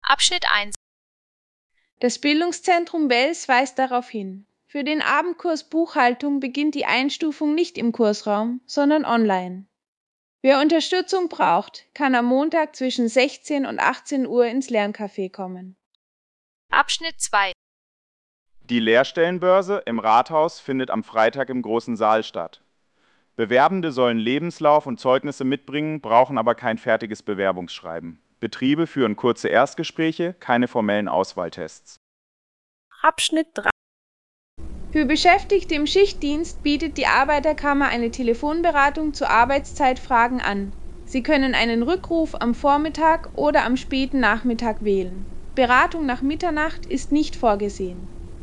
Abschnitt 1. Das Bildungszentrum Wels weist darauf hin: Für den Abendkurs Buchhaltung beginnt die Einstufung nicht im Kursraum, sondern online. Wer Unterstützung braucht, kann am Montag zwischen 16 und 18 Uhr ins Lerncafé kommen. Abschnitt 2. Die Lehrstellenbörse im Rathaus findet am Freitag im großen Saal statt. Bewerbende sollen Lebenslauf und Zeugnisse mitbringen, brauchen aber kein fertiges Bewerbungsschreiben. Betriebe führen kurze Erstgespräche, keine formellen Auswahltests. Abschnitt 3. Für Beschäftigte im Schichtdienst bietet die Arbeiterkammer eine Telefonberatung zu Arbeitszeitfragen an. Sie können einen Rückruf am Vormittag oder am späten Nachmittag wählen. Beratung nach Mitternacht ist nicht vorgesehen.